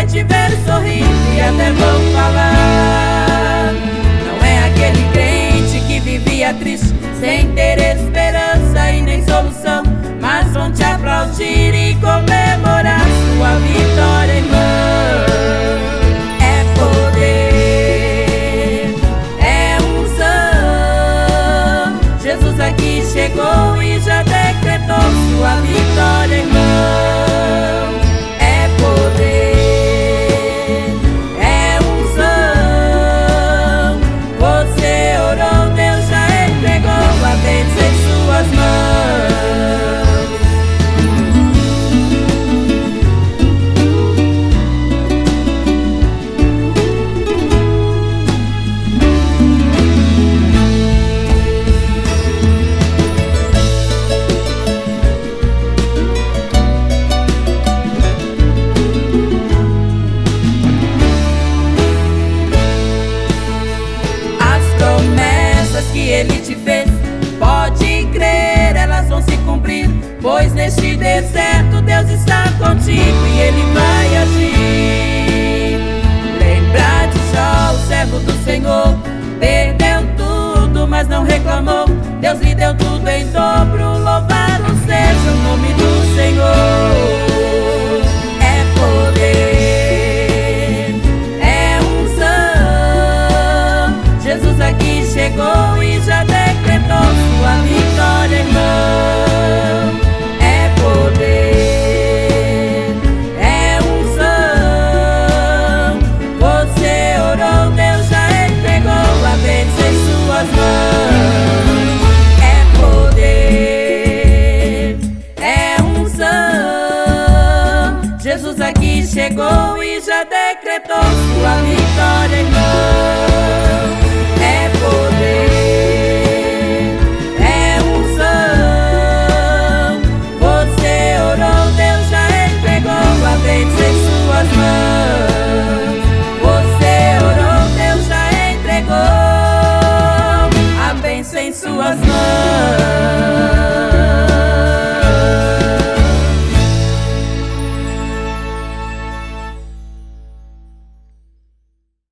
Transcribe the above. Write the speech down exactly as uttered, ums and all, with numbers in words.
te ver sorrindo e até vão falar. Não é aquele crente que vivia triste, sem ter esperança e nem solução, mas vão te aplaudir e comemorar sua vitória, irmão. É poder, é unção. Jesus aqui chegou e já decretou sua vitória, irmão. É poder, é unção. Você orou, Deus já entregou a bênção em suas mãos. Que Ele te fez, pode crer, elas vão se cumprir, pois neste deserto Deus está contigo e Ele vai agir. Lembra de Jó, o servo do Senhor, perdeu tudo, mas não reclamou. Deus lhe deu tudo em dobro, louvado seja o nome do Senhor. É poder, é unção. Jesus aqui chegou e já decretou sua vitória, irmão. É poder, é unção. Você orou, Deus já entregou a bênção em suas mãos. É poder, é unção. Jesus aqui chegou e já decretou sua vitória, irmão. É poder, é unção. Você orou, Deus já entregou a bênção em suas mãos. Você orou, Deus já entregou a bênção em suas mãos.